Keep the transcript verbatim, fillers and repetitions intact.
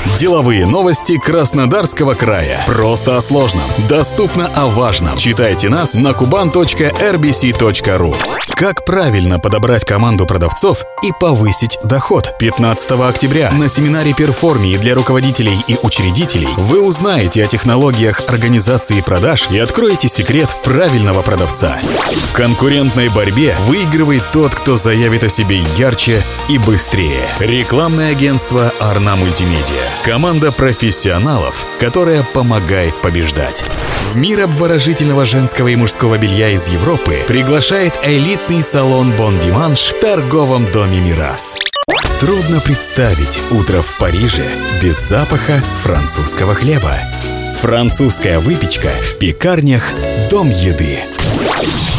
Деловые новости Краснодарского края. Просто о сложном. Доступно о важном. Читайте нас на kuban точка эр би си точка ру. Как правильно подобрать команду продавцов и повысить доход? пятнадцатого октября на семинаре «Перформии» для руководителей и учредителей вы узнаете о технологиях организации продаж и откроете секрет правильного продавца. В конкурентной борьбе выигрывает тот, кто заявит о себе ярче и быстрее. Рекламное агентство «Арна Мультимедиа». Команда профессионалов, которая помогает побеждать. В мир обворожительного женского и мужского белья из Европы приглашает элитный салон «Бон Диманш» в торговом доме «Мирас». Трудно представить утро в Париже без запаха французского хлеба. Французская выпечка в пекарнях «Дом еды».